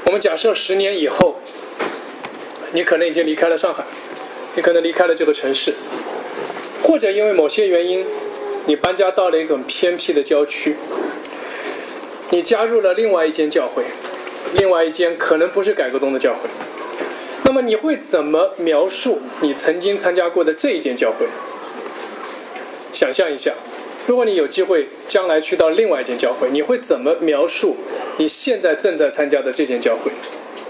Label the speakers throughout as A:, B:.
A: 我们假设10年以后，你可能已经离开了上海，你可能离开了这个城市，或者因为某些原因，你搬家到了一个很偏僻的郊区，你加入了另外一间教会，另外一间可能不是改革宗的教会。那么你会怎么描述你曾经参加过的这一间教会？想象一下，如果你有机会将来去到另外一间教会，你会怎么描述你现在正在参加的这间教会？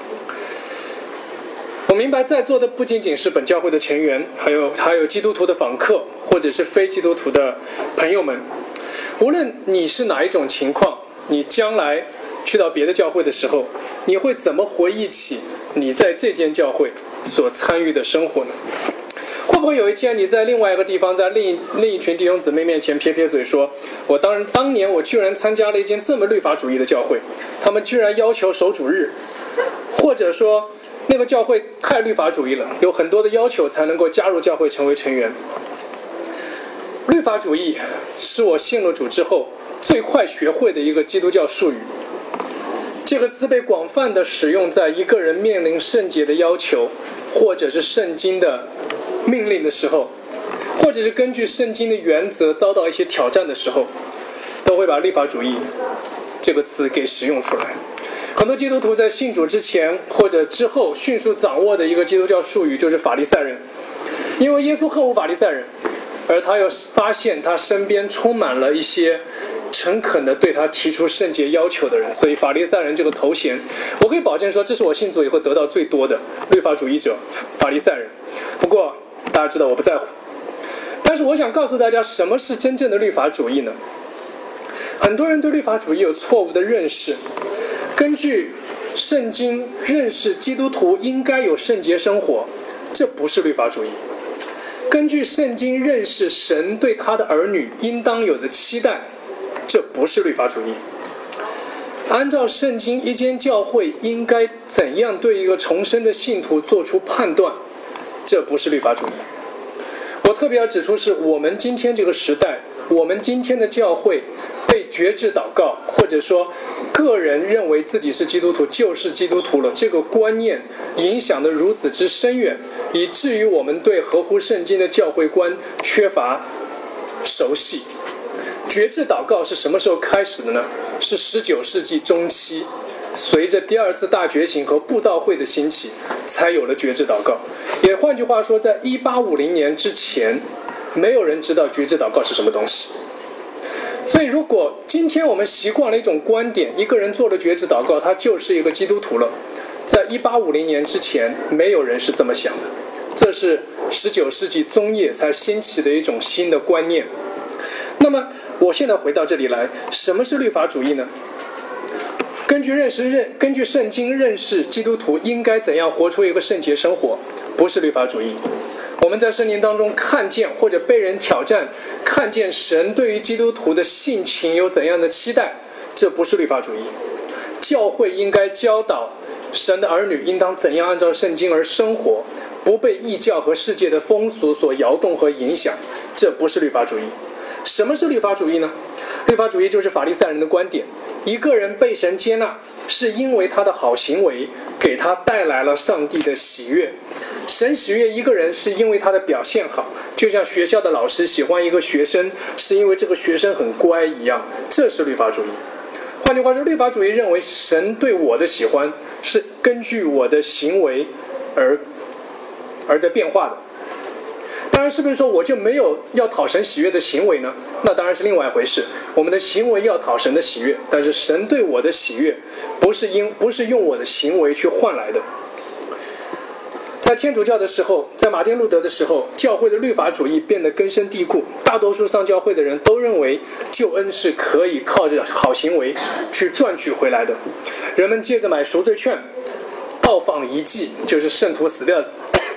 A: 我明白在座的不仅仅是本教会的成员，还有基督徒的访客，或者是非基督徒的朋友们。无论你是哪一种情况，你将来去到别的教会的时候，你会怎么回忆起你在这间教会所参与的生活呢？会不会有一天你在另外一个地方，在另一群弟兄姊妹面前撇撇嘴说，我当年我居然参加了一间这么律法主义的教会，他们居然要求守主日，或者说那个教会太律法主义了，有很多的要求才能够加入教会成为成员。律法主义是我信了主之后最快学会的一个基督教术语。这个词被广泛地使用在一个人面临圣洁的要求，或者是圣经的命令的时候，或者是根据圣经的原则遭到一些挑战的时候，都会把律法主义这个词给使用出来。很多基督徒在信主之前或者之后迅速掌握的一个基督教术语就是法利赛人，因为耶稣恨恶法利赛人，而他又发现他身边充满了一些诚恳地对他提出圣洁要求的人，所以法利赛人这个头衔，我可以保证说这是我信主以后得到最多的律法主义者，法利赛人。不过大家知道我不在乎，但是我想告诉大家，什么是真正的律法主义呢？很多人对律法主义有错误的认识，根据圣经认识基督徒应该有圣洁生活，这不是律法主义。根据圣经认识神对他的儿女应当有的期待，这不是律法主义。按照圣经，一间教会应该怎样对一个重生的信徒做出判断，这不是律法主义。我特别要指出，是我们今天这个时代，我们今天的教会被觉知祷告，或者说个人认为自己是基督徒就是基督徒了，这个观念影响得如此之深远，以至于我们对合乎圣经的教会观缺乏熟悉。觉知祷告是什么时候开始的呢？是19世纪中期，随着第二次大觉醒和布道会的兴起，才有了觉知祷告。也换句话说，在1850年之前，没有人知道觉知祷告是什么东西。所以如果今天我们习惯了一种观点，一个人做了觉知祷告，他就是一个基督徒了，在1850年之前，没有人是这么想的。这是19世纪中叶才兴起的一种新的观念。那么我现在回到这里来，什么是律法主义呢？根据圣经认识基督徒应该怎样活出一个圣洁生活，不是律法主义。我们在圣经当中看见或者被人挑战，看见神对于基督徒的性情有怎样的期待，这不是律法主义。教会应该教导神的儿女应当怎样按照圣经而生活，不被异教和世界的风俗所摇动和影响，这不是律法主义。什么是律法主义呢？律法主义就是法利赛人的观点，一个人被神接纳是因为他的好行为给他带来了上帝的喜悦。神喜悦一个人是因为他的表现好，就像学校的老师喜欢一个学生是因为这个学生很乖一样，这是律法主义。换句话说，律法主义认为神对我的喜欢是根据我的行为而在变化的。当然，是不是说我就没有要讨神喜悦的行为呢？那当然是另外一回事。我们的行为要讨神的喜悦，但是神对我的喜悦不是用我的行为去换来的。在天主教的时候，在马丁路德的时候，教会的律法主义变得根深蒂固，大多数上教会的人都认为救恩是可以靠着好行为去赚取回来的。人们接着买赎罪券，到访遗迹，就是圣徒死掉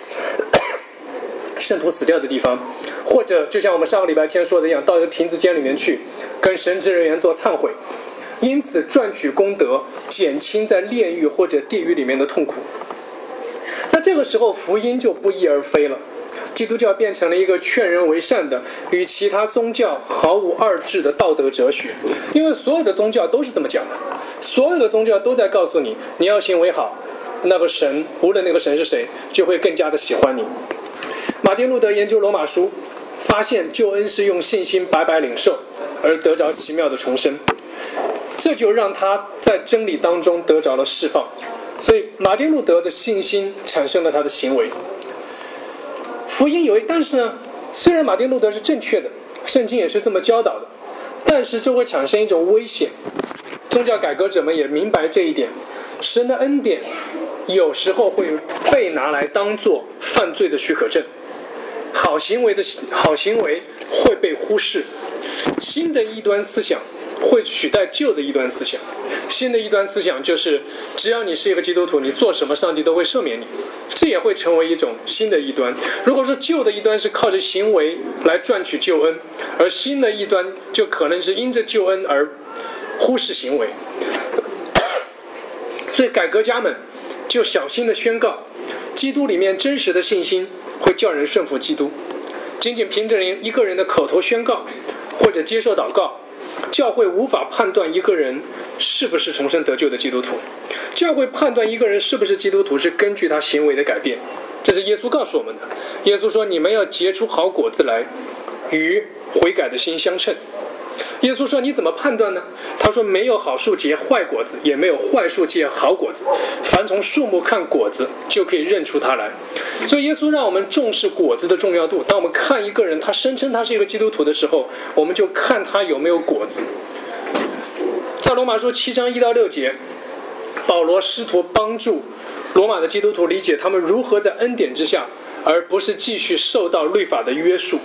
A: 的地方，或者就像我们上个礼拜天说的一样，到一个亭子间里面去跟神职人员做忏悔，因此赚取功德，减轻在炼狱或者地狱里面的痛苦。在这个时候，福音就不翼而飞了，基督教变成了一个劝人为善的与其他宗教毫无二致的道德哲学。因为所有的宗教都是这么讲的， 所有的宗教都在告诉你，你要行为好，那个神，无论那个神是谁，就会更加的喜欢你。马丁路德研究罗马书，发现救恩是用信心白白领受而得着奇妙的重生，这就让他在真理当中得着了释放。所以马丁路德的信心产生了他的行为。福音但是呢，虽然马丁路德是正确的，圣经也是这么教导的，但是这会产生一种危险。宗教改革者们也明白这一点，神的恩典有时候会被拿来当作犯罪的许可证，好行为会被忽视，新的异端思想会取代旧的异端思想。新的异端思想就是只要你是一个基督徒，你做什么上帝都会赦免你，这也会成为一种新的异端。如果说旧的异端是靠着行为来赚取救恩，而新的异端就可能是因着救恩而忽视行为。所以改革家们就小心地宣告，基督里面真实的信心会叫人顺服基督。仅仅凭着一个人的口头宣告或者接受祷告，教会无法判断一个人是不是重生得救的基督徒。教会判断一个人是不是基督徒是根据他行为的改变，这是耶稣告诉我们的。耶稣说，你们要结出好果子来，与悔改的心相称。耶稣说，你怎么判断呢？他说，没有好树结坏果子，也没有坏树结好果子，凡从树木看果子就可以认出他来。所以耶稣让我们重视果子的重要度。当我们看一个人，他声称他是一个基督徒的时候，我们就看他有没有果子。在罗马书7章1到6节，保罗试图帮助罗马的基督徒理解他们如何在恩典之下，而不是继续受到律法的约束。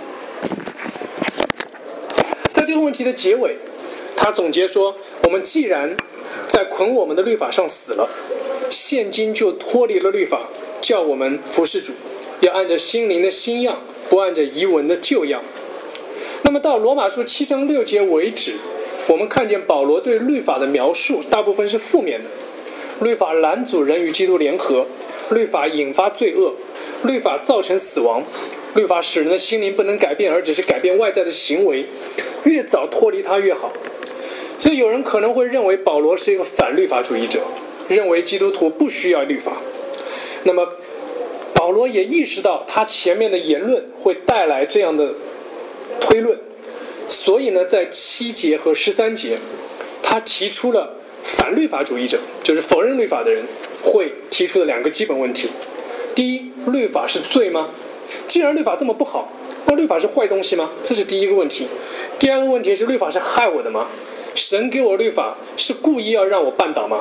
A: 在这个问题的结尾，他总结说，我们既然在捆我们的律法上死了，现今就脱离了律法，叫我们服侍主，要按着心灵的新样，不按着遗文的旧样。那么到罗马书7章6节为止，我们看见保罗对律法的描述大部分是负面的。律法拦阻人与基督联合，律法引发罪恶，律法造成死亡，律法使人的心灵不能改变，而只是改变外在的行为，越早脱离它越好。所以有人可能会认为保罗是一个反律法主义者，认为基督徒不需要律法。那么保罗也意识到他前面的言论会带来这样的推论，所以呢，在7节和13节，他提出了反律法主义者，就是否认律法的人会提出的2个基本问题。第一，律法是罪吗？既然律法这么不好，那律法是坏东西吗？这是第一个问题。第二个问题是，律法是害我的吗？神给我律法是故意要让我绊倒吗？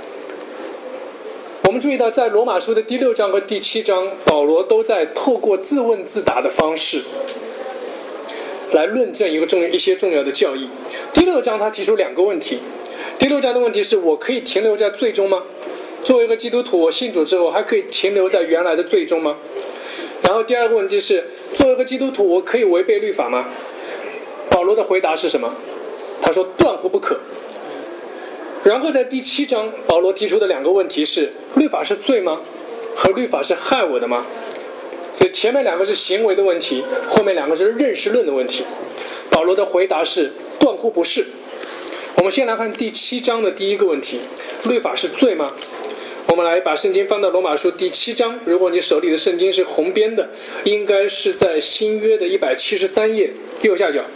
A: 我们注意到，在罗马书的第6章和第7章，保罗都在透过自问自答的方式来论证一些重要的教义。第6章他提出2个问题。第6章的问题是，我可以停留在罪中吗？作为一个基督徒，我信主之后还可以停留在原来的罪中吗？然后第二个问题是，作为一个基督徒，我可以违背律法吗？保罗的回答是什么？他说，断乎不可。然后在第7章，保罗提出的2个问题是，律法是罪吗？和律法是害我的吗？所以前面2个是行为的问题，后面2个是认识论的问题。保罗的回答是断乎不是。我们先来看第7章的第一个问题，律法是罪吗？我们来把圣经翻到罗马书第7章，如果你手里的圣经是红边的，应该是在新约的173页右下角。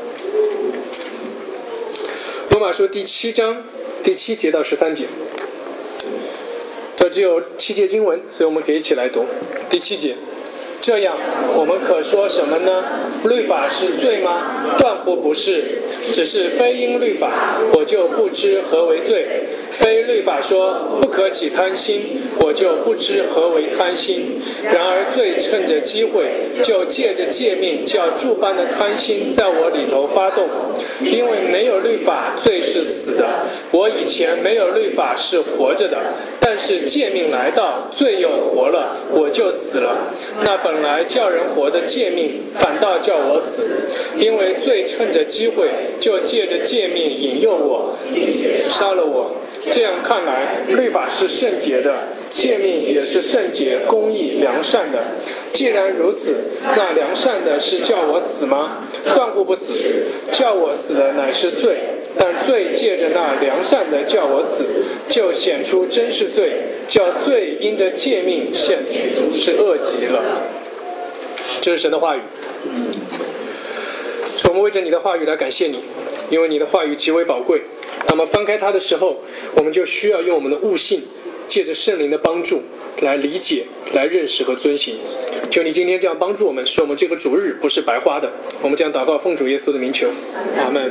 A: 罗马书第7章第7节到13节，这只有7节经文，所以我们可以一起来读。第7节，这样我们可说什么呢？律法是罪吗？断乎不是，只是非因律法，我就不知何为罪；非律法说不可起贪心，我就不知何为贪心。然而罪趁着机会，就借着诫命，叫诸般的贪心在我里头发动。因为没有律法，罪是死的。我以前没有律法是活着的，但是诫命来到，罪又活了，我就死了。那本来叫人活的诫命，反倒叫我死。因为罪趁着机会，就借着诫命引诱我，杀了我。这样看来，律法是圣洁的，诫命也是圣洁、公义、良善的。既然如此，那良善的是叫我死吗？断乎不死。叫我死的乃是罪， 但罪借着那良善的叫我死，就显出真是罪，叫罪因着诫命现是恶极了。这是神的话语。我们为着你的话语来感谢你，因为你的话语极为宝贵。那么翻开它的时候，我们就需要用我们的悟性，借着圣灵的帮助来理解、来认识和遵行。求你今天这样帮助我们，使我们这个主日不是白花的。我们将祷告奉主耶稣的名求，阿们。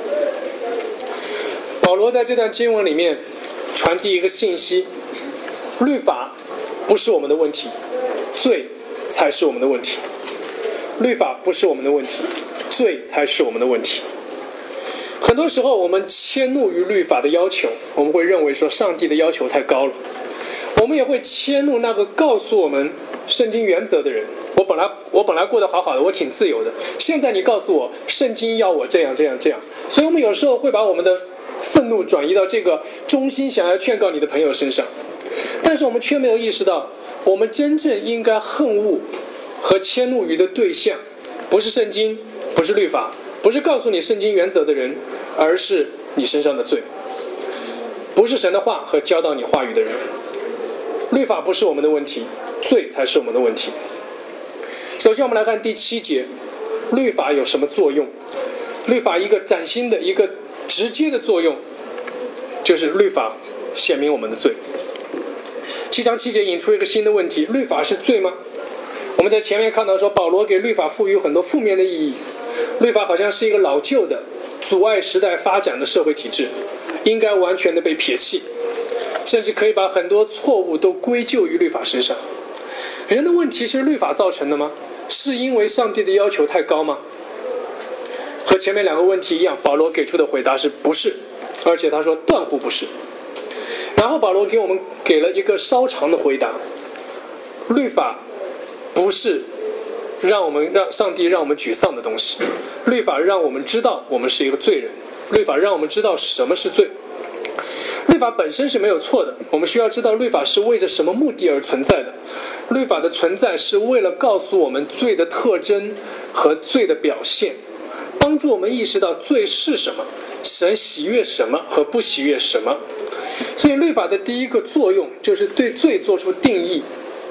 A: 保罗在这段经文里面传递一个信息：律法不是我们的问题，罪才是我们的问题。律法不是我们的问题，罪才是我们的问题。很多时候我们迁怒于律法的要求，我们会认为说上帝的要求太高了。我们也会迁怒那个告诉我们圣经原则的人。我本来过得好好的，我挺自由的，现在你告诉我圣经要我这样这样这样。所以我们有时候会把我们的愤怒转移到这个忠心想要劝告你的朋友身上，但是我们却没有意识到，我们真正应该恨恶和迁怒于的对象，不是圣经，不是律法，不是告诉你圣经原则的人，而是你身上的罪，不是神的话和教导你话语的人。律法不是我们的问题，罪才是我们的问题。首先我们来看第7节，律法有什么作用？律法一个崭新的、一个直接的作用，就是律法显明我们的罪。7章7节引出一个新的问题：律法是罪吗？我们在前面看到说，保罗给律法赋予很多负面的意义。律法好像是一个老旧的、阻碍时代发展的社会体制，应该完全的被撇弃，甚至可以把很多错误都归咎于律法身上。人的问题是律法造成的吗？是因为上帝的要求太高吗？和前面2个问题一样，保罗给出的回答是不是，而且他说断乎不是。然后保罗给我们给了一个稍长的回答：律法不是让上帝让我们沮丧的东西，律法让我们知道我们是一个罪人，律法让我们知道什么是罪。律法本身是没有错的，我们需要知道律法是为着什么目的而存在的。律法的存在是为了告诉我们罪的特征和罪的表现，帮助我们意识到罪是什么，神喜悦什么和不喜悦什么。所以律法的第一个作用就是对罪做出定义，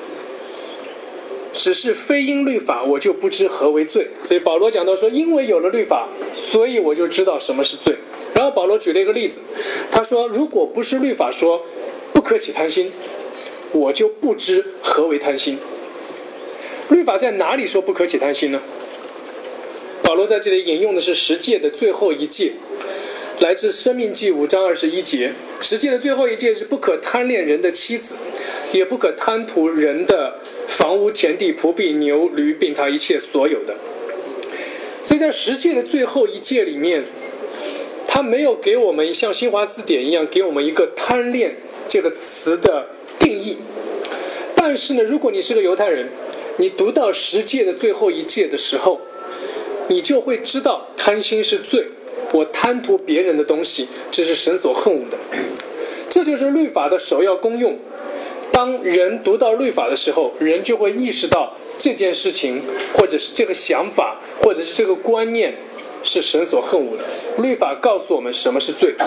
A: 只是非因律法我就不知何为罪。所以保罗讲到说，因为有了律法，所以我就知道什么是罪。然后保罗举了一个例子，他说如果不是律法说不可起贪心，我就不知何为贪心。律法在哪里说不可起贪心呢？保罗在这里引用的是10诫的最后一诫，来自申命记5章21节。10诫的最后一诫是不可贪恋人的妻子，也不可贪图人的房屋田地仆婢牛驴并他一切所有的。所以在10诫的最后一诫里面，他没有给我们像新华字典一样给我们一个贪恋这个词的定义。但是呢，如果你是个犹太人，你读到10诫的最后一诫的时候，你就会知道贪心是罪，我贪图别人的东西，这是神所恨恶的。这就是律法的首要功用。当人读到律法的时候，人就会意识到这件事情，或者是这个想法，或者是这个观念是神所恨恶的。律法告诉我们什么是罪。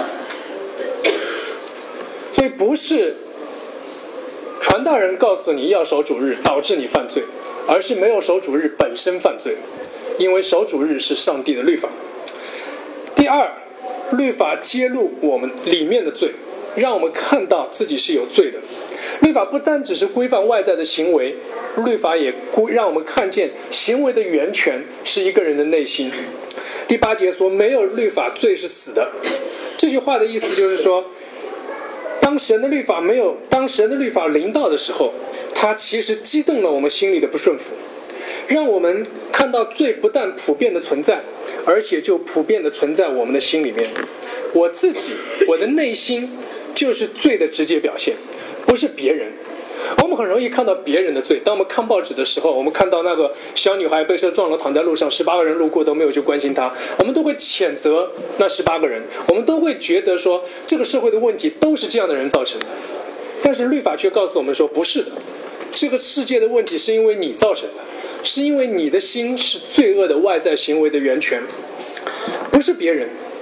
A: 所以不是传道人告诉你要守主日导致你犯罪，而是没有守主日本身犯罪，因为守主日是上帝的律法。第二，律法揭露我们里面的罪，让我们看到自己是有罪的。律法不单只是规范外在的行为，律法也让我们看见行为的源泉是一个人的内心。第8节说没有律法罪是死的，这句话的意思就是说，当神的律法临到的时候，它其实激动了我们心里的不顺服，让我们看到罪不但普遍的存在，而且就普遍的存在我们的心里面。我的内心就是罪的直接表现，不是别人。我们很容易看到别人的罪。当我们看报纸的时候，我们看到那个小女孩被车撞了躺在路上，18个人路过都没有去关心她，我们都会谴责那18个人，我们都会觉得说这个社会的问题都是这样的人造成的。但是律法却告诉我们说不是的，这个世界的问题是因为你造成的，是因为你的心是罪恶的外在行为的源泉，不是别人。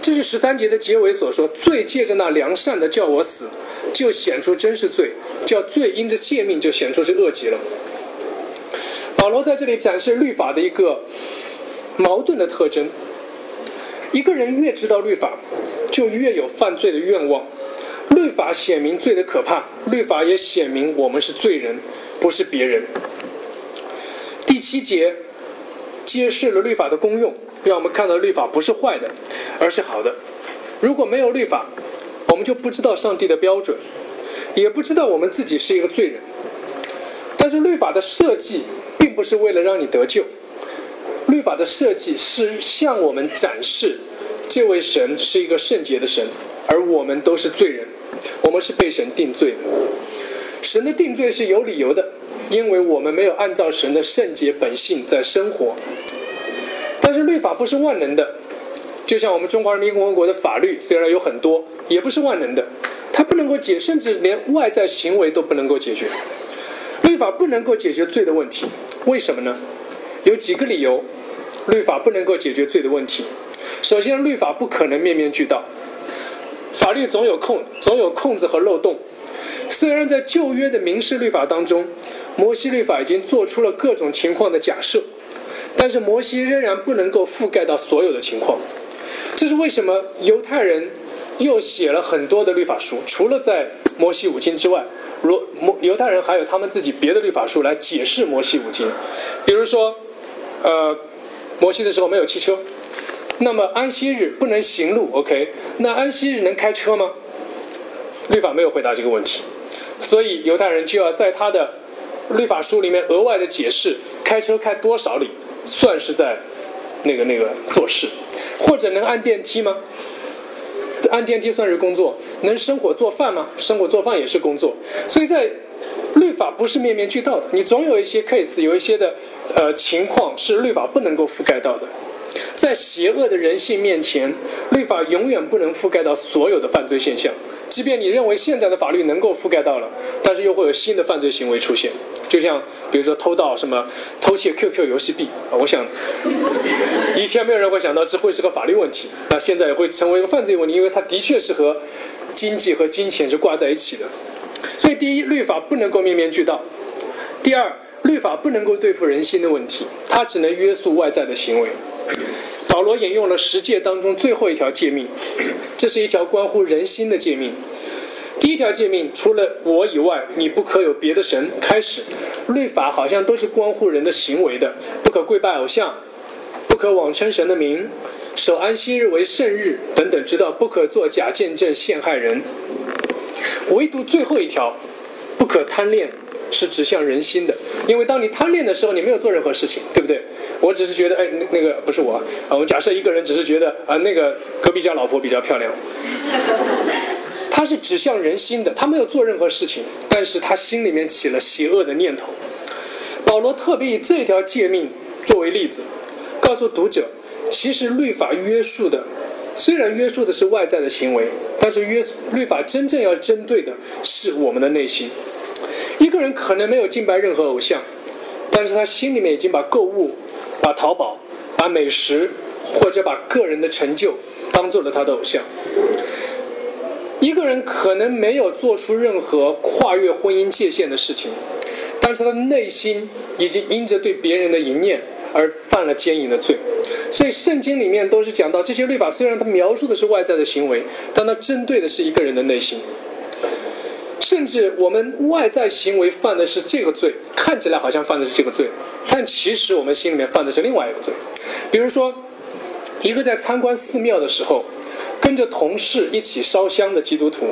A: 这是13节的结尾所说，罪借着那良善的叫我死，就显出真是罪，叫罪因着诫命就显出是恶极了。保罗在这里展示律法的一个矛盾的特征，一个人越知道律法，就越有犯罪的愿望。律法显明罪的可怕，律法也显明我们是罪人，不是别人。第7节揭示了律法的功用，让我们看到律法不是坏的，而是好的。如果没有律法，我们就不知道上帝的标准，也不知道我们自己是一个罪人。但是律法的设计并不是为了让你得救，律法的设计是向我们展示这位神是一个圣洁的神，而我们都是罪人，我们是被神定罪的。神的定罪是有理由的，因为我们没有按照神的圣洁本性在生活。但是律法不是万能的，就像我们中华人民共和国的法律虽然有很多，也不是万能的，它不能够甚至连外在行为都不能够解决。律法不能够解决罪的问题，为什么呢？有几个理由，律法不能够解决罪的问题。首先，律法不可能面面俱到，法律总有空子和漏洞。虽然在旧约的民事律法当中，摩西律法已经做出了各种情况的假设，但是摩西仍然不能够覆盖到所有的情况。这是为什么犹太人又写了很多的律法书，除了在摩西五经之外，犹太人还有他们自己别的律法书来解释摩西五经。比如说摩西的时候没有汽车，那么安息日不能行路 OK， 那安息日能开车吗？律法没有回答这个问题，所以犹太人就要在他的律法书里面额外的解释，开车开多少里算是在那个做事，或者能按电梯吗？按电梯算是工作，能生火做饭吗？生火做饭也是工作。所以在律法不是面面俱到的，你总有一些 case， 有一些的情况是律法不能够覆盖到的。在邪恶的人性面前，律法永远不能覆盖到所有的犯罪现象。即便你认为现在的法律能够覆盖到了，但是又会有新的犯罪行为出现，就像比如说偷盗、什么偷窃 QQ 游戏币我想以前没有人会想到这会是个法律问题，那现在也会成为一个犯罪问题，因为它的确是和经济和金钱是挂在一起的。所以第一，律法不能够面面俱到；第二，律法不能够对付人心的问题，它只能约束外在的行为。保罗引用了10诫当中最后一条诫命，这是一条关乎人心的诫命。第一条诫命，除了我以外你不可有别的神，开始律法好像都是关乎人的行为的，不可跪拜偶像，不可妄称神的名，守安息日为圣日等等，直到不可作假见证陷害人。唯独最后一条，不可贪恋，是指向人心的。因为当你贪恋的时候，你没有做任何事情，对不对？我只是觉得那个不是我我们假设一个人只是觉得那个隔壁家老婆比较漂亮，他是指向人心的，他没有做任何事情，但是他心里面起了邪恶的念头。保罗特别以这条诫命作为例子，告诉读者，其实律法约束的，虽然约束的是外在的行为，但是律法真正要针对的是我们的内心。一个人可能没有敬拜任何偶像，但是他心里面已经把购物、把淘宝、把美食或者把个人的成就当做了他的偶像。一个人可能没有做出任何跨越婚姻界限的事情，但是他的内心已经因着对别人的淫念而犯了奸淫的罪。所以圣经里面都是讲到，这些律法虽然它描述的是外在的行为，但它针对的是一个人的内心。甚至我们外在行为犯的是这个罪，看起来好像犯的是这个罪，但其实我们心里面犯的是另外一个罪。比如说，一个在参观寺庙的时候跟着同事一起烧香的基督徒，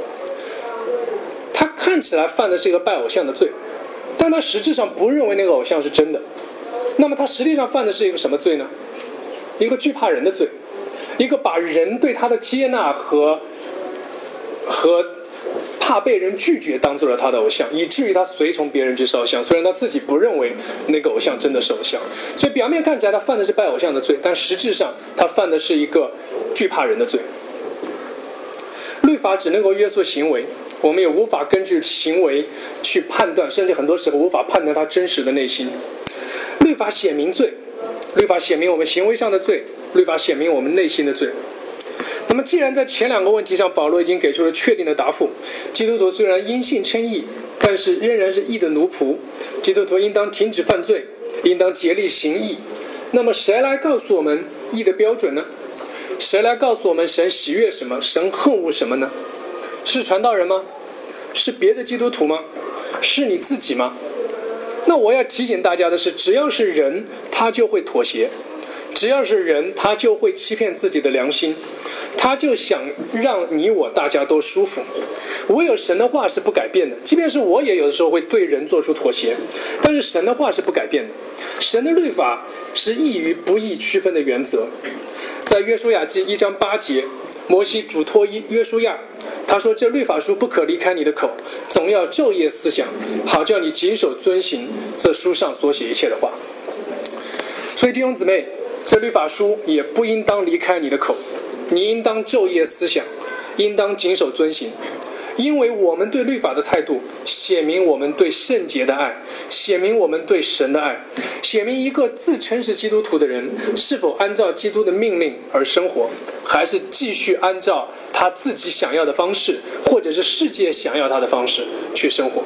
A: 他看起来犯的是一个拜偶像的罪，但他实质上不认为那个偶像是真的。那么他实际上犯的是一个什么罪呢？一个惧怕人的罪，一个把人对他的接纳和怕被人拒绝当做了他的偶像，以至于他随从别人去烧香，虽然他自己不认为那个偶像真的是偶像。所以表面看起来他犯的是拜偶像的罪，但实质上他犯的是一个惧怕人的罪。律法只能够约束行为，我们也无法根据行为去判断，甚至很多时候无法判断他真实的内心。律法显明罪，律法显明我们行为上的罪，律法显明我们内心的罪。 那么既然在前两个问题上保罗已经给出了确定的答复，基督徒虽然因信称义，但是仍然是义的奴仆，基督徒应当停止犯罪，应当竭力行义。那么谁来告诉我们义的标准呢？谁来告诉我们神喜悦什么，神恨恶什么呢？是传道人吗？是别的基督徒吗？是你自己吗？那我要提醒大家的是，只要是人，他就会妥协；只要是人，他就会欺骗自己的良心，他就想让你我大家都舒服。唯有神的话是不改变的，即便是我也有的时候会对人做出妥协，但是神的话是不改变的。神的律法是义与不义区分的原则。在约书亚记1章8节，摩西嘱托约书亚，他说：“这律法书不可离开你的口，总要昼夜思想，好叫你谨守遵行这书上所写一切的话。”所以弟兄姊妹，这律法书也不应当离开你的口，你应当昼夜思想，应当谨守遵行。因为我们对律法的态度，写明我们对圣洁的爱，写明我们对神的爱，写明一个自称是基督徒的人是否按照基督的命令而生活，还是继续按照他自己想要的方式，或者是世界想要他的方式去生活。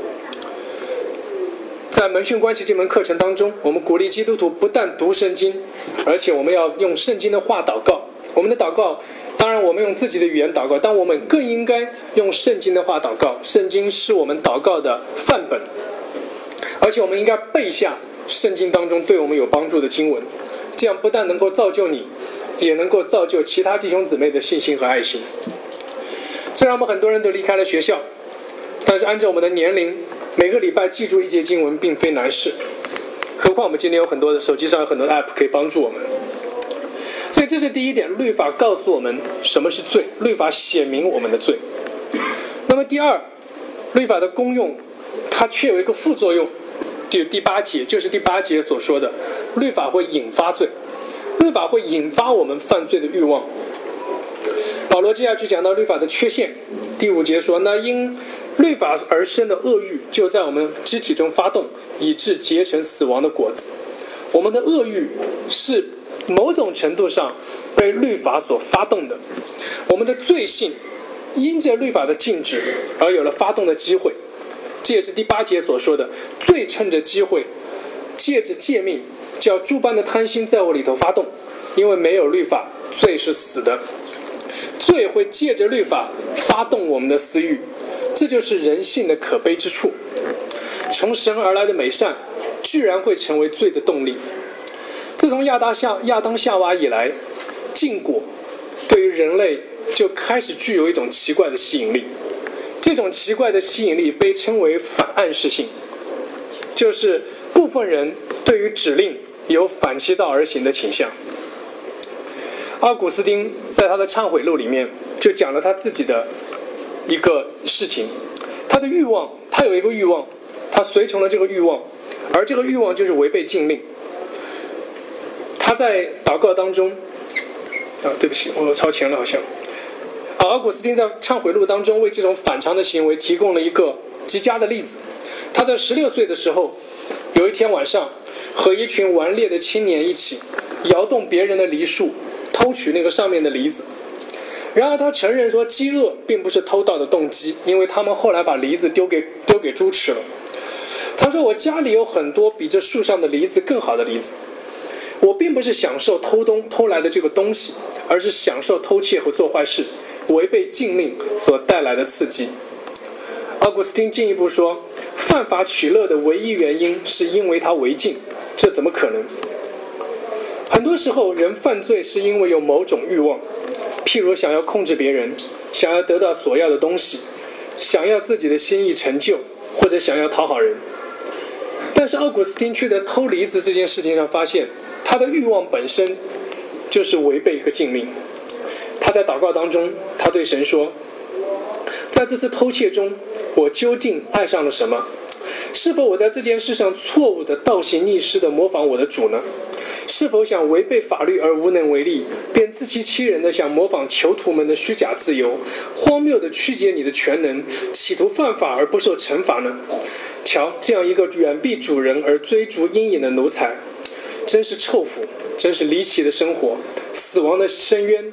A: 在门训关系这门课程当中，我们鼓励基督徒不但读圣经，而且我们要用圣经的话祷告。我们的祷告，当然我们用自己的语言祷告，但我们更应该用圣经的话祷告。圣经是我们祷告的范本，而且我们应该背下圣经当中对我们有帮助的经文，这样不但能够造就你，也能够造就其他弟兄姊妹的信心和爱心。虽然我们很多人都离开了学校，但是按照我们的年龄，每个礼拜记住一节经文并非难事，何况我们今天有很多的手机上有很多的 app 可以帮助我们。所以这是第一点，律法告诉我们什么是罪，律法写明我们的罪。那么第二，律法的功用它却有一个副作用，就第8节，就是第8节所说的，律法会引发罪，律法会引发我们犯罪的欲望。保罗接下去讲到律法的缺陷，第5节说，那因律法而生的恶欲就在我们肢体中发动，以致结成死亡的果子。我们的恶欲是某种程度上被律法所发动的，我们的罪性因着律法的禁止而有了发动的机会。这也是第8节所说的，罪趁着机会，借着诫命，叫诸般的贪心在我里头发动，因为没有律法，罪是死的。罪会借着律法发动我们的私欲，这就是人性的可悲之处。从神而来的美善居然会成为罪的动力。自从亚当夏娃以来，禁果对于人类就开始具有一种奇怪的吸引力。这种奇怪的吸引力被称为反暗示性，就是部分人对于指令有反其道而行的倾向。奥古斯丁在他的忏悔录里面就讲了他自己的一个事情，他的欲望，他有一个欲望，他随从了这个欲望，而这个欲望就是违背禁令。他在祷告当中，对不起，我超前了好像。奥古斯丁在忏悔录当中为这种反常的行为提供了一个极佳的例子。他在16岁的时候，有一天晚上和一群顽劣的青年一起摇动别人的梨树，偷取那个上面的梨子。然而他承认说，饥饿并不是偷盗的动机，因为他们后来把梨子丢给猪吃了。他说，我家里有很多比这树上的梨子更好的梨子，我并不是享受偷来的这个东西，而是享受偷窃和做坏事，违背禁令所带来的刺激。奥古斯丁进一步说，犯法取乐的唯一原因是因为它违禁，这怎么可能？很多时候人犯罪是因为有某种欲望，譬如想要控制别人，想要得到所要的东西，想要自己的心意成就，或者想要讨好人。但是奥古斯丁却在偷梨子这件事情上发现，他的欲望本身就是违背一个禁令。他在祷告当中，他对神说，在这次偷窃中，我究竟爱上了什么？是否我在这件事上错误的倒行逆施的模仿我的主呢？是否想违背法律而无能为力，便自欺欺人的想模仿囚徒们的虚假自由，荒谬的曲解你的全能，企图犯法而不受惩罚呢？瞧，这样一个远避主人而追逐阴影的奴才，真是臭腐，真是离奇的生活，死亡的深渊，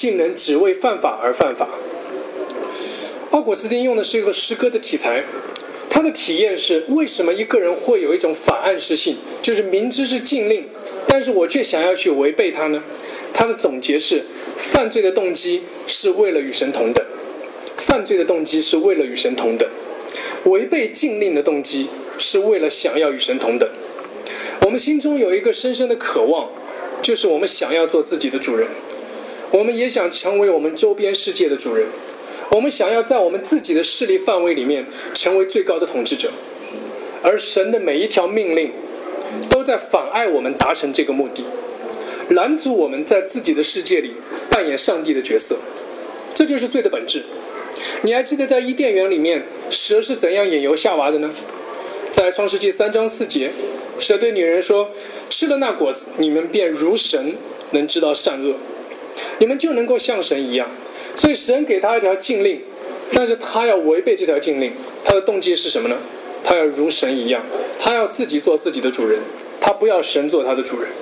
A: 竟能只为犯法而犯法。奥古斯丁用的是一个诗歌的题材，他的体验是为什么一个人会有一种反暗示性，就是明知是禁令，但是我却想要去违背它呢？他的总结是，犯罪的动机是为了与神同等，犯罪的动机是为了与神同等，违背禁令的动机是为了想要与神同等。我们心中有一个深深的渴望，就是我们想要做自己的主人，我们也想成为我们周边世界的主人，我们想要在我们自己的势力范围里面成为最高的统治者，而神的每一条命令都在妨碍我们达成这个目的，拦阻我们在自己的世界里扮演上帝的角色。这就是罪的本质。你还记得在伊甸园里面蛇是怎样引诱夏娃的呢？在创世纪3章4节，蛇对女人说，吃了那果子，你们便如神，能知道善恶，你们就能够像神一样。所以神给他一条禁令，但是他要违背这条禁令，他的动机是什么呢？他要如神一样，他要自己做自己的主人，他不要神做他的主人。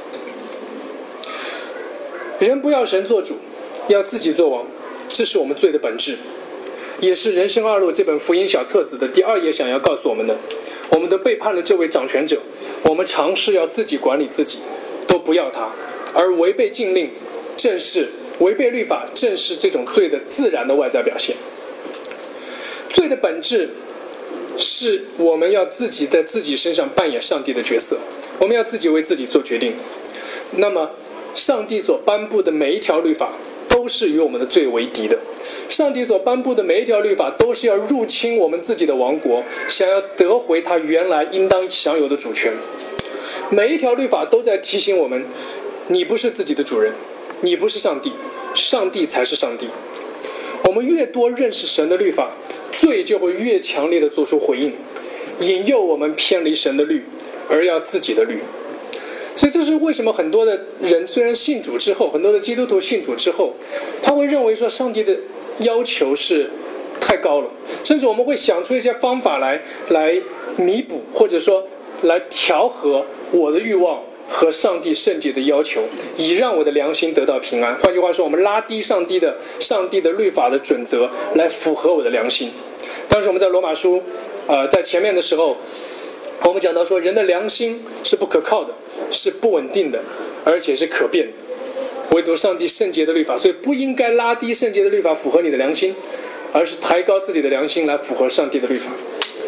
A: 人不要神做主，要自己做王，这是我们罪的本质，也是《人生二路》这本福音小册子的第2页想要告诉我们的。我们都背叛了这位掌权者，我们尝试要自己管理自己，都不要他，而违背禁令，正是违背律法，正是这种罪的自然的外在表现。罪的本质是我们要自己在自己身上扮演上帝的角色，我们要自己为自己做决定。那么上帝所颁布的每一条律法都是与我们的罪为敌的，上帝所颁布的每一条律法都是要入侵我们自己的王国，想要得回他原来应当享有的主权。每一条律法都在提醒我们，你不是自己的主人，你不是上帝，上帝才是上帝。我们越多认识神的律法，罪就会越强烈地做出回应，引诱我们偏离神的律，而要自己的律。所以这是为什么很多的人虽然信主之后，很多的基督徒信主之后，他会认为说上帝的要求是太高了，甚至我们会想出一些方法来弥补，或者说来调和我的欲望和上帝圣洁的要求，以让我的良心得到平安。换句话说，我们拉低上帝的律法的准则来符合我的良心。当时我们在罗马书在前面的时候，我们讲到说，人的良心是不可靠的，是不稳定的，而且是可变的，唯独上帝圣洁的律法，所以不应该拉低圣洁的律法符合你的良心，而是抬高自己的良心来符合上帝的律法。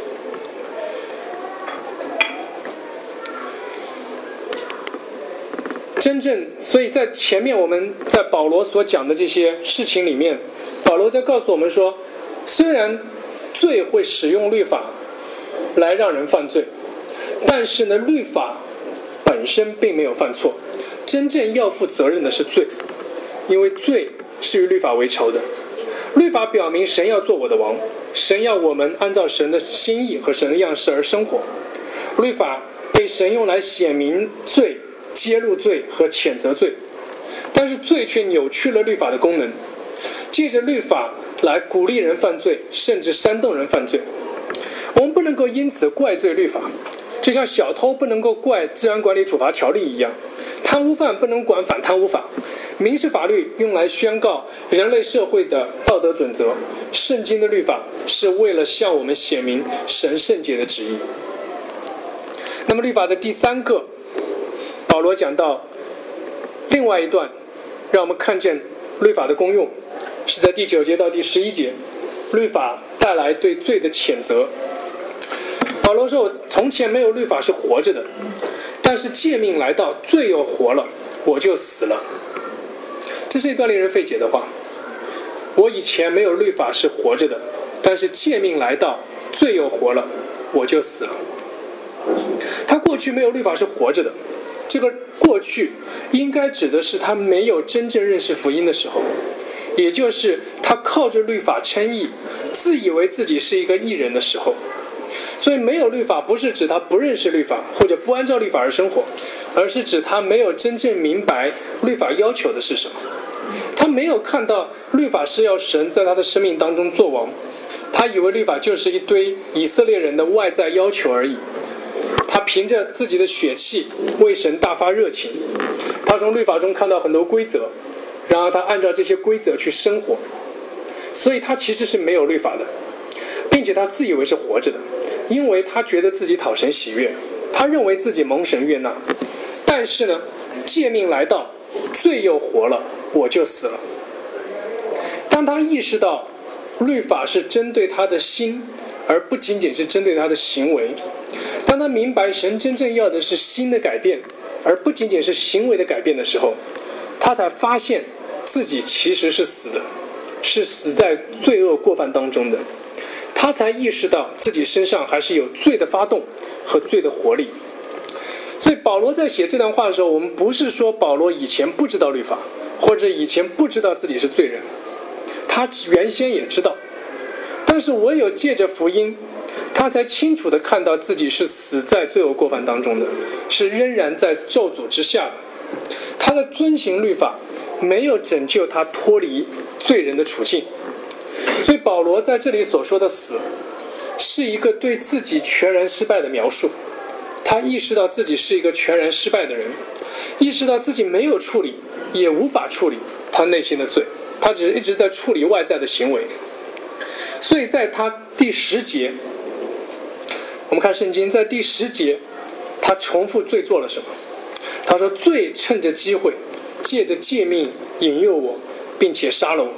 A: 真正，所以在前面我们在保罗所讲的这些事情里面，保罗在告诉我们说，虽然罪会使用律法来让人犯罪，但是呢，律法本身并没有犯错，真正要负责任的是罪，因为罪是与律法为仇的。律法表明神要做我的王，神要我们按照神的心意和神的样式而生活。律法被神用来显明罪、揭露罪和谴责罪，但是罪却扭曲了律法的功能，借着律法来鼓励人犯罪，甚至煽动人犯罪。我们不能够因此怪罪律法，就像小偷不能够怪治安管理处罚条例一样，贪污犯不能管反贪污法。民事法律用来宣告人类社会的道德准则，圣经的律法是为了向我们显明神圣洁的旨意。那么律法的第3个，保罗讲到另外一段，让我们看见律法的功用，是在第9节到第11节，律法带来对罪的谴责。保罗说，我从前没有律法是活着的，但是诫命来到，罪又活了，我就死了。这是一段令人费解的话。我以前没有律法是活着的，但是诫命来到，罪又活了，我就死了。他过去没有律法是活着的，这个过去应该指的是他没有真正认识福音的时候，也就是他靠着律法称义，自以为自己是一个义人的时候。所以没有律法不是指他不认识律法或者不按照律法而生活，而是指他没有真正明白律法要求的是什么。他没有看到律法是要神在他的生命当中做王，他以为律法就是一堆以色列人的外在要求而已。他凭着自己的血气为神大发热情，他从律法中看到很多规则， 然后他按照这些规则去生活，所以他其实是没有律法的，并且他自以为是活着的，因为他觉得自己讨神喜悦，他认为自己蒙神悦纳。但是呢，诫命来到，罪又活了，我就死了。当他意识到律法是针对他的心，而不仅仅是针对他的行为，当他明白神真正要的是心的改变，而不仅仅是行为的改变的时候，他才发现自己其实是死的，是死在罪恶过犯当中的。他才意识到自己身上还是有罪的发动和罪的活力。所以保罗在写这段话的时候，我们不是说保罗以前不知道律法，或者以前不知道自己是罪人，他原先也知道，但是唯有借着福音，他才清楚地看到自己是死在罪恶过犯当中的，是仍然在咒诅之下的。他的遵行律法没有拯救他脱离罪人的处境。所以保罗在这里所说的死，是一个对自己全然失败的描述。他意识到自己是一个全然失败的人，意识到自己没有处理，也无法处理他内心的罪，他只是一直在处理外在的行为。所以在他第10节，我们看圣经，在第10节，他重复罪做了什么？他说：“罪趁着机会，借着诫命引诱我，并且杀了我。”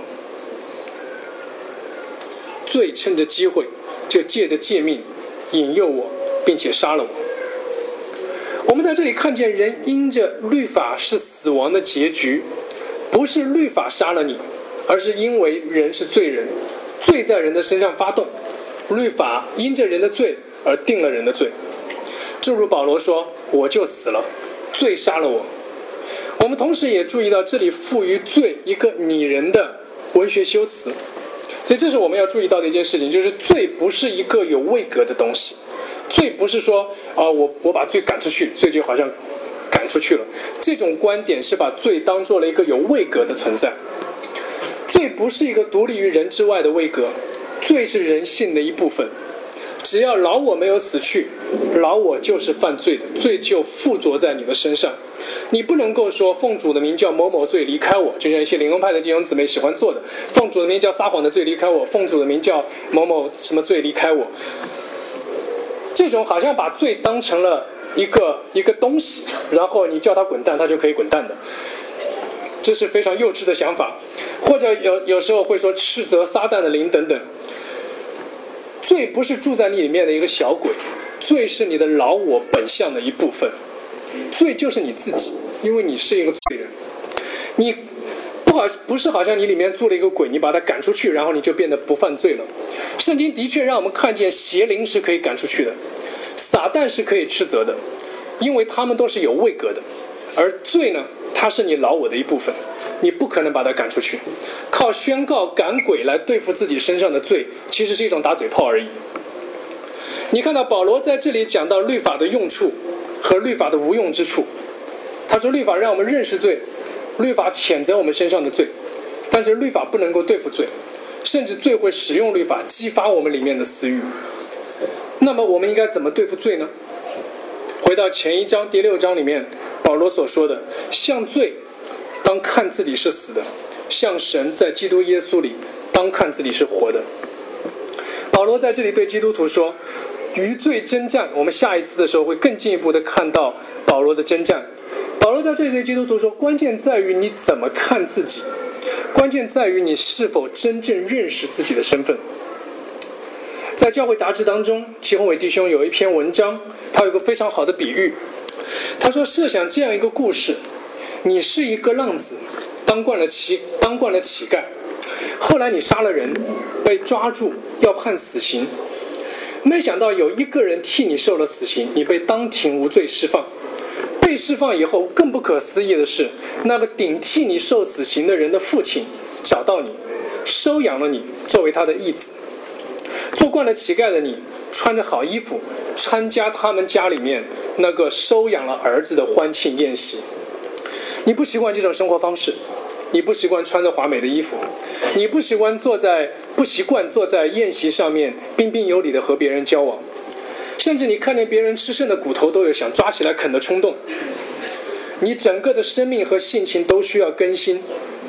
A: 罪趁着机会，就借着诫命引诱我，并且杀了我。我们在这里看见人因着律法是死亡的结局，不是律法杀了你，而是因为人是罪人，罪在人的身上发动，律法因着人的罪而定了人的罪。正如保罗说：“我就死了，罪杀了我。”我们同时也注意到这里赋予罪一个拟人的文学修辞，所以这是我们要注意到的一件事情，就是罪不是一个有位格的东西。罪不是说我把罪赶出去，罪就好像赶出去了，这种观点是把罪当作了一个有位格的存在。罪不是一个独立于人之外的位格，罪是人性的一部分。只要老我没有死去，老我就是犯罪的，罪就附着在你的身上。你不能够说奉主的名叫某某罪离开我，就像一些灵恩派的弟兄姊妹喜欢做的，奉主的名叫撒谎的罪离开我，奉主的名叫某某什么罪离开我。这种好像把罪当成了一个东西，然后你叫他滚蛋，他就可以滚蛋的，这是非常幼稚的想法。或者有时候会说斥责撒旦的灵等等。罪不是住在你里面的一个小鬼，罪是你的老我本相的一部分。罪就是你自己，因为你是一个罪人。你不是好像你里面住了一个鬼，你把他赶出去，然后你就变得不犯罪了。圣经的确让我们看见邪灵是可以赶出去的，撒旦是可以斥责的，因为他们都是有位格的。而罪呢，它是你老我的一部分，你不可能把它赶出去。靠宣告赶鬼来对付自己身上的罪，其实是一种打嘴炮而已。你看到保罗在这里讲到律法的用处和律法的无用之处。他说律法让我们认识罪，律法谴责我们身上的罪，但是律法不能够对付罪，甚至罪会使用律法激发我们里面的私欲。那么我们应该怎么对付罪呢？回到前一章第6章里面保罗所说的，像罪当看自己是死的，像神在基督耶稣里当看自己是活的。保罗在这里对基督徒说，与罪征战，我们下一次的时候会更进一步的看到保罗的征战。保罗在这里对基督徒说，关键在于你怎么看自己，关键在于你是否真正认识自己的身份。在教会杂志当中，齐宏伟弟兄有一篇文章，他有一个非常好的比喻。他说，设想这样一个故事，你是一个浪子，当惯了乞丐，后来你杀了人，被抓住要判死刑，没想到有一个人替你受了死刑，你被当庭无罪释放。被释放以后，更不可思议的是，那个顶替你受死刑的人的父亲找到你，收养了你作为他的义子。做惯了乞丐的你，穿着好衣服，参加他们家里面那个收养了儿子的欢庆宴席。你不习惯这种生活方式，你不习惯穿着华美的衣服，你不习惯坐在宴席上面彬彬有礼的和别人交往，甚至你看见别人吃剩的骨头都有想抓起来啃的冲动。你整个的生命和性情都需要更新，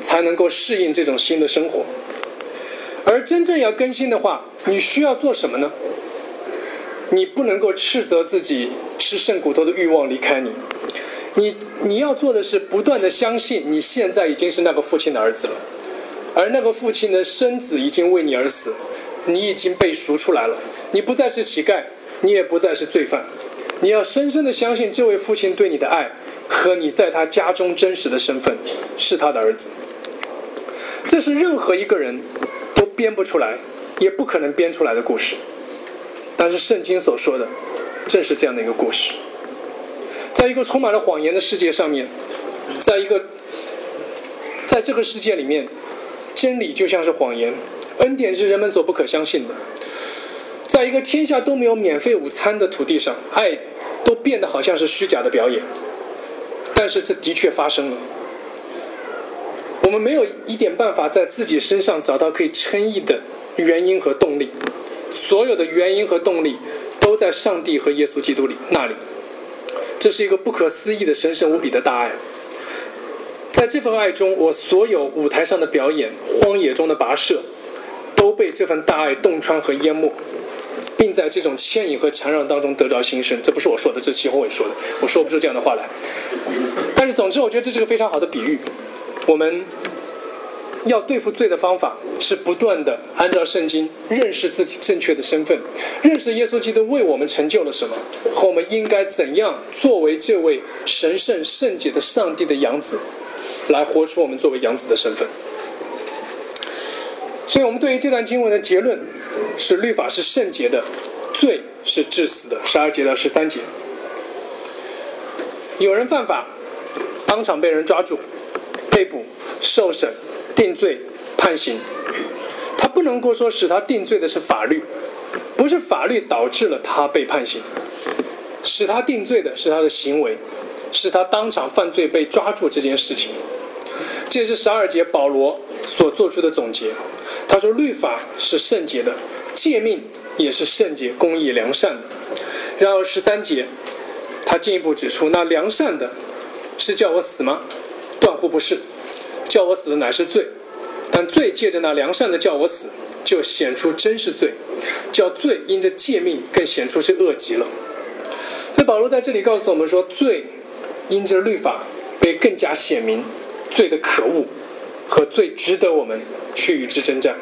A: 才能够适应这种新的生活。而真正要更新的话，你需要做什么呢？你不能够斥责自己吃剩骨头的欲望离开你，你要做的是不断的相信你现在已经是那个父亲的儿子了，而那个父亲的生子已经为你而死，你已经被赎出来了，你不再是乞丐，你也不再是罪犯。你要深深的相信这位父亲对你的爱和你在他家中真实的身份是他的儿子。这是任何一个人都编不出来也不可能编出来的故事，但是圣经所说的正是这样的一个故事。在一个充满了谎言的世界上面，在这个世界里面，真理就像是谎言，恩典是人们所不可相信的。在一个天下都没有免费午餐的土地上，爱都变得好像是虚假的表演，但是这的确发生了。我们没有一点办法在自己身上找到可以称义的原因和动力，所有的原因和动力都在上帝和耶稣基督那里。这是一个不可思议的神圣无比的大爱。在这份爱中，我所有舞台上的表演，荒野中的跋涉，都被这份大爱洞穿和淹没，并在这种牵引和缠绕当中得着新生。这不是我说的，这是齐宏伟说的，我说不出这样的话来。但是总之我觉得这是个非常好的比喻。我们要对付罪的方法是不断的按照圣经认识自己正确的身份，认识耶稣基督为我们成就了什么，和我们应该怎样作为这位神圣圣洁的上帝的养子，来活出我们作为养子的身份。所以我们对于这段经文的结论是，律法是圣洁的，罪是致死的，12节到13节。有人犯法，当场被人抓住，被捕、受审、定罪、判刑，他不能够说使他定罪的是法律，不是法律导致了他被判刑，使他定罪的是他的行为，是他当场犯罪被抓住这件事情。这是12节保罗所做出的总结。他说律法是圣洁的，诫命也是圣洁、公义、良善的。然后13节他进一步指出，那良善的是叫我死吗？断乎不是，叫我死的乃是罪，但罪借着那良善的叫我死，就显出真是罪，叫罪因着诫命更显出是恶极了。所以保罗在这里告诉我们说，罪因着律法被更加显明罪的可恶和罪值得我们去与之征战。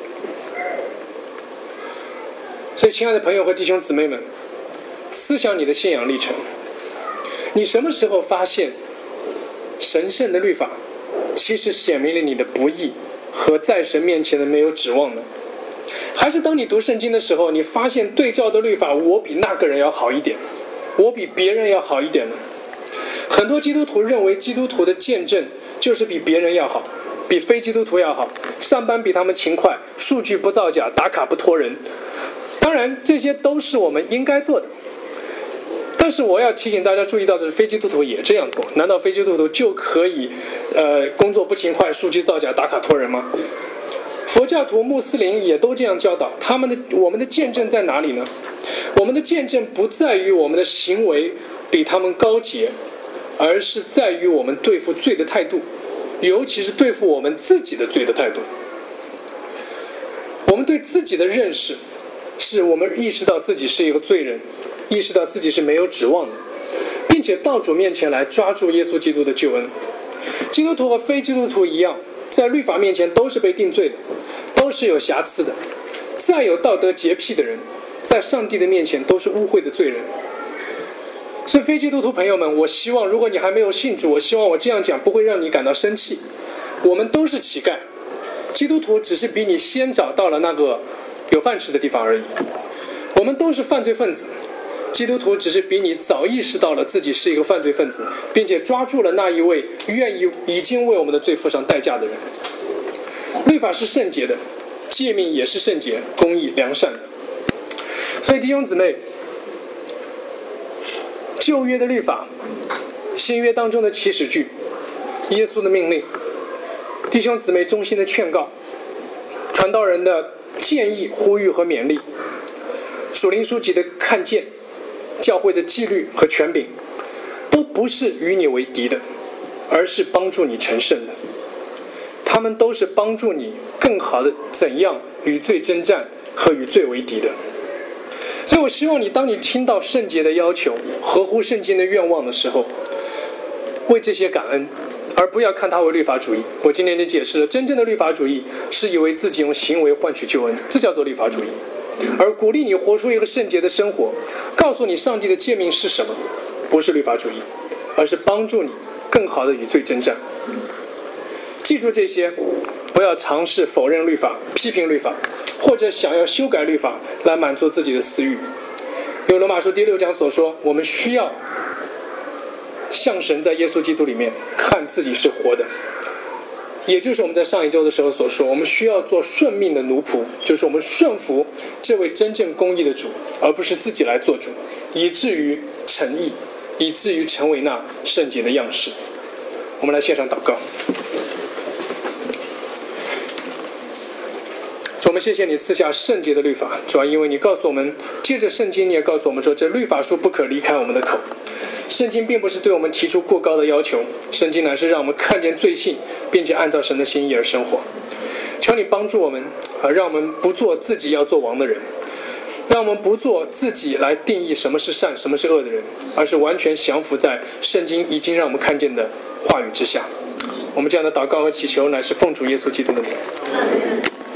A: 所以亲爱的朋友和弟兄姊妹们，思想你的信仰历程，你什么时候发现神圣的律法其实显明了你的不义和在神面前的没有指望呢？还是当你读圣经的时候，你发现对照的律法，我比那个人要好一点，我比别人要好一点呢？很多基督徒认为基督徒的见证就是比别人要好，比非基督徒要好，上班比他们勤快，数据不造假，打卡不拖人。当然这些都是我们应该做的，但是我要提醒大家注意到的是，非基督徒也这样做。难道非基督徒就可以工作不勤快，数据造假，打卡拖人吗？佛教徒、穆斯林也都这样教导。我们的见证在哪里呢？我们的见证不在于我们的行为比他们高洁，而是在于我们对付罪的态度，尤其是对付我们自己的罪的态度。我们对自己的认识是我们意识到自己是一个罪人，意识到自己是没有指望的，并且到主面前来抓住耶稣基督的救恩。基督徒和非基督徒一样，在律法面前都是被定罪的，都是有瑕疵的。再有道德洁癖的人，在上帝的面前都是污秽的罪人。所以非基督徒朋友们，我希望如果你还没有信主，我希望我这样讲不会让你感到生气。我们都是乞丐，基督徒只是比你先找到了那个有饭吃的地方而已。我们都是犯罪分子，基督徒只是比你早意识到了自己是一个犯罪分子，并且抓住了那一位已经为我们的罪付上代价的人。律法是圣洁的，诫命也是圣洁、公义、良善的。所以弟兄姊妹，旧约的律法，新约当中的起始句，耶稣的命令，弟兄姊妹衷心的劝告，传道人的建议、呼吁和勉励，属灵书籍的看见，教会的纪律和权柄，都不是与你为敌的，而是帮助你成圣的。 们都是帮助你更好的怎样与罪征战和与罪为敌的。所以我希望你，当你听到圣洁的要求、合乎圣经的愿望的时候，为这些感恩，而不要看它为律法主义。我今天就解释了，真正的律法主义是以为自己用行为换取救恩，这叫做律法主义。而鼓励你活出一个圣洁的生活，告诉你上帝的诫命是什么，不是律法主义，而是帮助你更好的与罪征战。记住这些，不要尝试否认律法、批评律法，或者想要修改律法来满足自己的私欲。有罗马书第6章所说，我们需要向神在耶稣基督里面看自己是活的，也就是我们在上一周的时候所说，我们需要做顺命的奴仆，就是我们顺服这位真正公义的主，而不是自己来做主，以至于成义，以至于成为那圣洁的样式。我们来线上祷告。主，我们谢谢你赐下圣洁的律法，主要因为你告诉我们，借着圣经你也告诉我们说，这律法书不可离开我们的口。圣经并不是对我们提出过高的要求，圣经乃是让我们看见罪性，并且按照神的心意而生活。求你帮助我们，让我们不做自己要做王的人，让我们不做自己来定义什么是善什么是恶的人，而是完全降服在圣经已经让我们看见的话语之下。我们这样的祷告和祈求乃是奉主耶稣基督的名。